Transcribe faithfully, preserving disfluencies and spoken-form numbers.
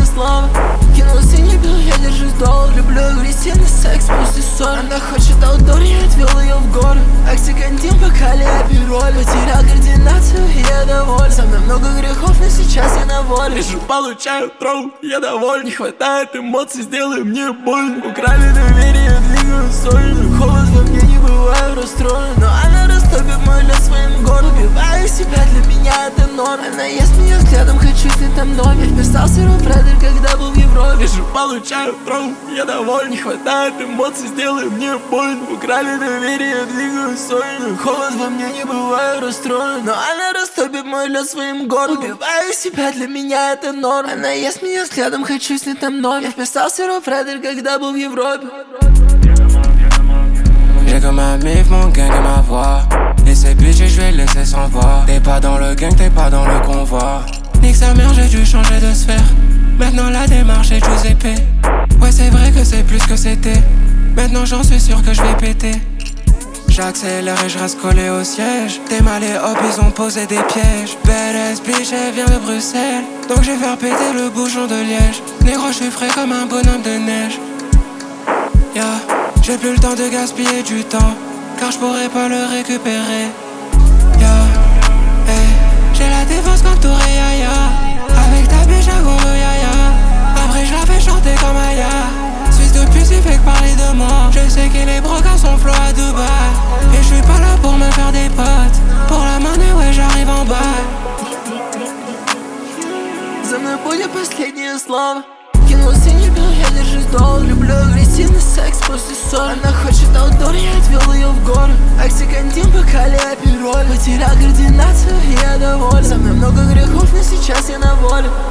слова. Кинулся и не бил, я держусь долго. Люблю агрессивный секс после ссоры. Она хочет аутдор, я отвел ее в горы. Оксикантин, пока леопироль. Потерял координацию, и я доволен. Со мной много грехов, но сейчас я на воле. Лежу, получаю троу, я доволен. Не хватает эмоций, сделай мне больно. Украли доверие, двигаю сольно. Холод во мне, не бываю расстроен. Но она растопит мой лед своим гором. Убиваю себя, для меня это норм. Она ест меня взглядом, хочу с ней там доме. Я вписался в Фредер, когда был в Европе. Лежу, получаю троу, я доволен. Не хватает эмоций, сделай мне больно. Украли доверие, двигаю сольно. Холод во мне, не бываю расстроен. Но она растопит мой лед своим гором. Убиваю себя, для меня это норм. Она ест меня взглядом, хочу с ней там доме. Я вписался в Фредер, когда был в Европе. J'ai comme un mif, mon gang et ma voix. Et ces bitches, je vais laisser sans voix. T'es pas dans le gang, t'es pas dans le convoi. Nique sa mère, j'ai dû changer de sphère. Maintenant la démarche est tous épais. Ouais, c'est vrai que c'est plus que c'était. Maintenant j'en suis sûr que je vais péter. J'accélère et je reste collé au siège. T'es mal et hop, ils ont posé des pièges. Belle bitch, elle vient de Bruxelles. Donc je vais faire péter le bouchon de liège. Négro, je suis frais comme un bonhomme de neige. Yeah. J'ai plus le temps de gaspiller du temps, car je pourrais pas le récupérer. Yeah, hey. J'ai la défense comme Touré Yaya. Avec ta biche à gourou Yaya. Après je la fais chanter comme Aya. Suisse de puce il fait que parler de moi. Je sais qu'il est broke à son flow à Dubaï. Et je suis pas là pour me faire des potes. Pour la monnaie ouais j'arrive en bas. За мной будет последнее слово. Кинулся и не бил, я держусь долго. Люблю агрессивный секс после ссоры. Она хочет аутдор, я отвел ее в горы. Оксикантин, пока леопироль. Потерял координацию, и я доволен. Со мной много грехов, но сейчас я на воле.